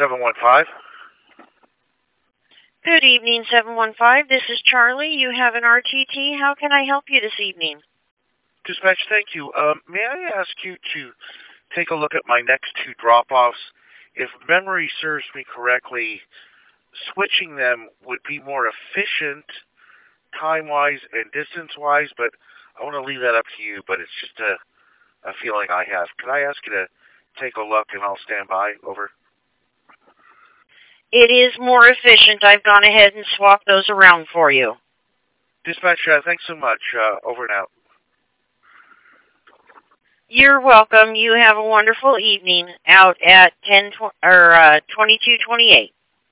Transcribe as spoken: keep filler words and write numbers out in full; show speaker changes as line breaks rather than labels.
seven one five.
Good evening, seven one five. This is Charlie. You have an R T T. How can I help you this evening?
Dispatch, thank you. Um, may I ask you to take a look at my next two drop-offs? If memory serves me correctly, switching them would be more efficient time-wise and distance-wise, but I want to leave that up to you, but it's just a, a feeling I have. Can I ask you to take a look and I'll stand by? Over.
It is more efficient. I've gone ahead and swapped those around for you.
Dispatch, uh, thanks so much. Uh, over and out.
You're welcome. You have a wonderful evening out at ten tw- or uh, twenty-two twenty-eight.